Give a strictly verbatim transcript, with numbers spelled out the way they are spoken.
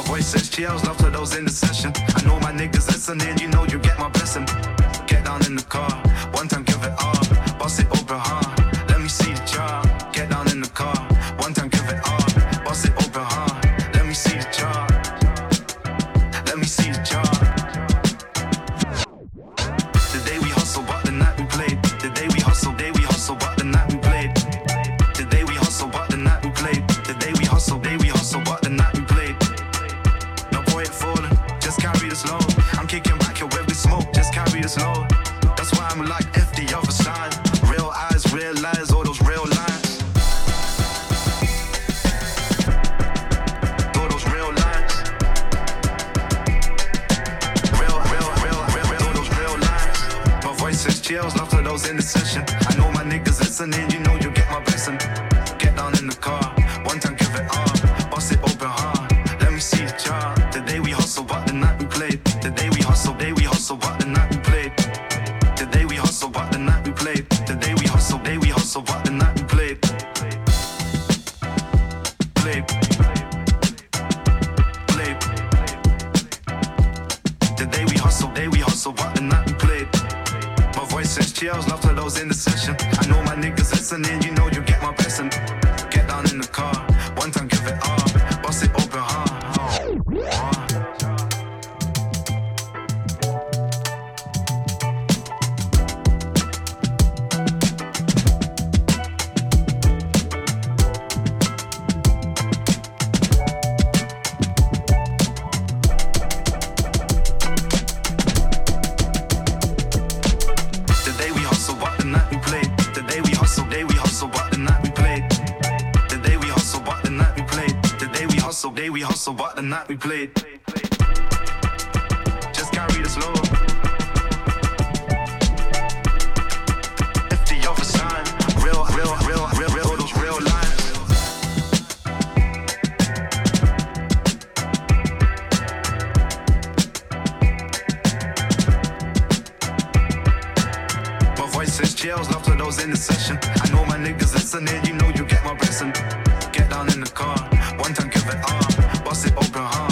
voice says cheers, love to those in the session. I know my niggas listening, you know you get my blessing. Get down in the car, one time give it up, bust it open hard. Let me see the jar. Get down in the car, one time give it up, bust it open hard. Let me see the jar. Let me see the jar. The day we hustle, but the night we played. The day we hustle, day we hustle, but the night we played. The day we hustle, but the night we played. The day we hustle, day we hustle, but the night we played. No point falling, just carry this load. I'm kicking back here where we smoke, just carry this load. That's why I'm like F the other side. Real eyes, real lies, all those real lines. All those real lines. Real, real, real, real, real, all those real lines. My voice says chills, love to those in the session. I know my niggas listening, you know you get my blessing. Get down in the car, one time give it up, bust it open hard. Let me see the jar. The day we hustle, but the night we played. The day we hustle, day we hustle, but the night we played. The day we hustle, but the night we played. The day we hustle, day we hustle, but the night we played. Played. Played. The day we hustle, day we hustle, but the night we played. My voice says cheers, love to those in the session. I know my niggas listening, you know you get my blessing. Get down in the car, one time give it up, bust it open hard. hard. Day we hustle, but the night we played. Just carry this load. If the other side, real, real, real, real, real, those real lines. My voice says chills, love to those in the session. I know my niggas listening, you know you get my blessing. Get down in the car, one time give it up, bust it open hard.